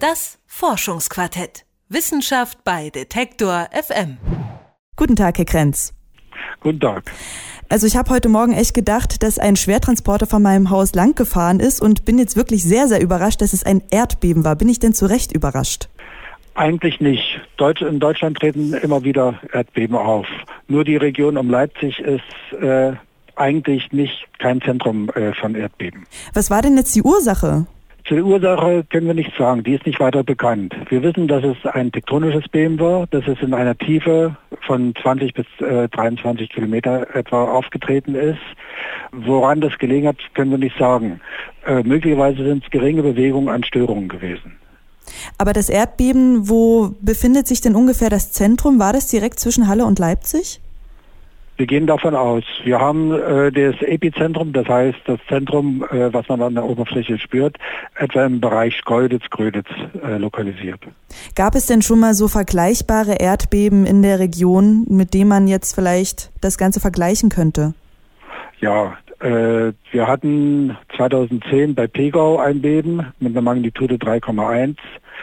Das Forschungsquartett. Wissenschaft bei Detektor FM. Guten Tag, Herr Krenz. Guten Tag. Also ich habe heute Morgen echt gedacht, dass ein Schwertransporter von meinem Haus lang gefahren ist und bin jetzt wirklich sehr, sehr überrascht, dass es ein Erdbeben war. Bin ich denn zu Recht überrascht? Eigentlich nicht. In Deutschland treten immer wieder Erdbeben auf. Nur die Region um Leipzig ist eigentlich kein Zentrum von Erdbeben. Was war denn jetzt die Ursache? Zur Ursache können wir nichts sagen, die ist nicht weiter bekannt. Wir wissen, dass es ein tektonisches Beben war, dass es in einer Tiefe von 20 bis 23 Kilometer etwa aufgetreten ist. Woran das gelegen hat, können wir nicht sagen. Möglicherweise sind es geringe Bewegungen an Störungen gewesen. Aber das Erdbeben, wo befindet sich denn ungefähr das Zentrum? War das direkt zwischen Halle und Leipzig? Wir gehen davon aus. Wir haben das Epizentrum, das heißt das Zentrum, was man an der Oberfläche spürt, etwa im Bereich Schkeuditz-Gröditz lokalisiert. Gab es denn schon mal so vergleichbare Erdbeben in der Region, mit denen man jetzt vielleicht das Ganze vergleichen könnte? Ja, wir hatten 2010 bei Pegau ein Beben mit einer Magnitude 3,1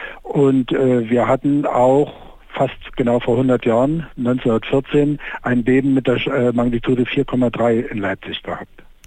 und wir hatten auch fast genau vor 100 Jahren, 1914, ein Beben mit der Magnitude 4,3 in Leipzig gehabt.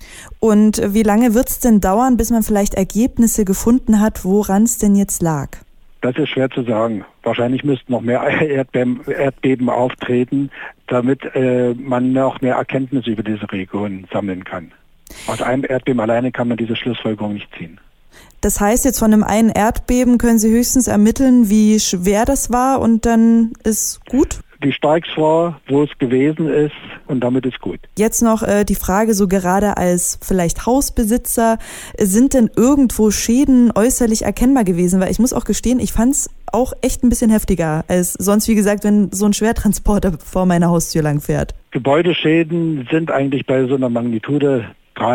Und wie lange wird es denn dauern, bis man vielleicht Ergebnisse gefunden hat, woran es denn jetzt lag? Das ist schwer zu sagen. Wahrscheinlich müssten noch mehr Erdbeben auftreten, damit man noch mehr Erkenntnisse über diese Region sammeln kann. Aus einem Erdbeben alleine kann man diese Schlussfolgerung nicht ziehen. Das heißt, jetzt von einem einen Erdbeben können Sie höchstens ermitteln, wie schwer das war und dann ist gut? Wie stark es war, wo es gewesen ist und damit ist gut. Jetzt noch die Frage, so gerade als vielleicht Hausbesitzer, sind denn irgendwo Schäden äußerlich erkennbar gewesen? Weil ich muss auch gestehen, ich fand es auch echt ein bisschen heftiger als sonst, wie gesagt, wenn so ein Schwertransporter vor meiner Haustür lang fährt. Gebäudeschäden sind eigentlich bei so einer Magnitude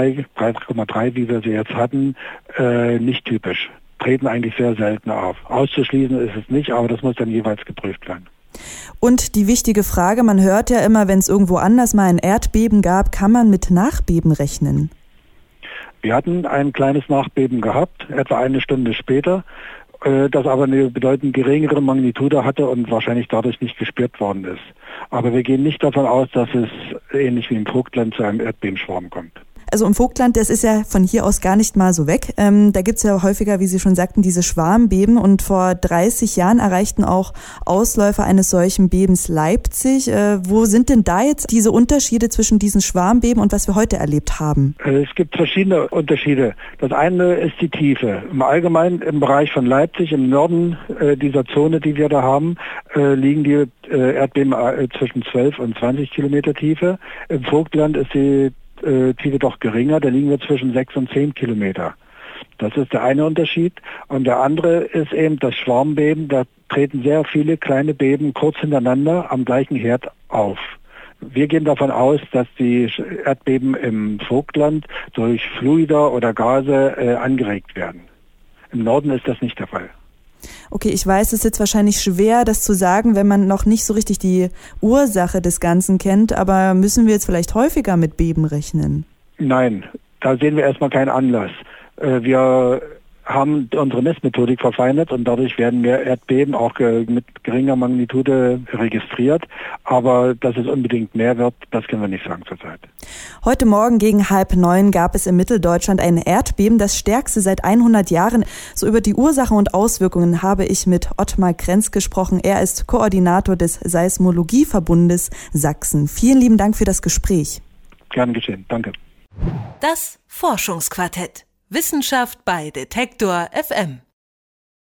3,3, wie wir sie jetzt hatten, nicht typisch. Treten eigentlich sehr selten auf. Auszuschließen ist es nicht, aber das muss dann jeweils geprüft werden. Und die wichtige Frage, man hört ja immer, wenn es irgendwo anders mal ein Erdbeben gab, kann man mit Nachbeben rechnen? Wir hatten ein kleines Nachbeben gehabt, etwa eine Stunde später, das aber eine bedeutend geringere Magnitude hatte und wahrscheinlich dadurch nicht gespürt worden ist. Aber wir gehen nicht davon aus, dass es ähnlich wie im Vogtland zu einem Erdbebenschwarm kommt. Also im Vogtland, das ist ja von hier aus gar nicht mal so weg. Da gibt's ja häufiger, wie Sie schon sagten, diese Schwarmbeben. Und vor 30 Jahren erreichten auch Ausläufer eines solchen Bebens Leipzig. Wo sind denn da jetzt diese Unterschiede zwischen diesen Schwarmbeben und was wir heute erlebt haben? Es gibt verschiedene Unterschiede. Das eine ist die Tiefe. Im Allgemeinen im Bereich von Leipzig, im Norden dieser Zone, die wir da haben, liegen die Erdbeben zwischen 12 und 20 Kilometer Tiefe. Im Vogtland ist die Tiefe doch geringer, da liegen wir zwischen 6 und 10 Kilometer. Das ist der eine Unterschied. Und der andere ist eben das Schwarmbeben. Da treten sehr viele kleine Beben kurz hintereinander am gleichen Herd auf. Wir gehen davon aus, dass die Erdbeben im Vogtland durch Fluide oder Gase angeregt werden. Im Norden ist das nicht der Fall. Okay, ich weiß, es ist jetzt wahrscheinlich schwer, das zu sagen, wenn man noch nicht so richtig die Ursache des Ganzen kennt, aber müssen wir jetzt vielleicht häufiger mit Beben rechnen? Nein, da sehen wir erstmal keinen Anlass. Wir haben unsere Messmethodik verfeinert und dadurch werden mehr Erdbeben auch mit geringer Magnitude registriert. Aber dass es unbedingt mehr wird, das können wir nicht sagen zurzeit. Heute Morgen gegen 8:30 gab es in Mitteldeutschland ein Erdbeben, das stärkste seit 100 Jahren. So über die Ursachen und Auswirkungen habe ich mit Ottmar Krenz gesprochen. Er ist Koordinator des Seismologieverbundes Sachsen. Vielen lieben Dank für das Gespräch. Gern geschehen, danke. Das Forschungsquartett. Wissenschaft bei Detektor FM.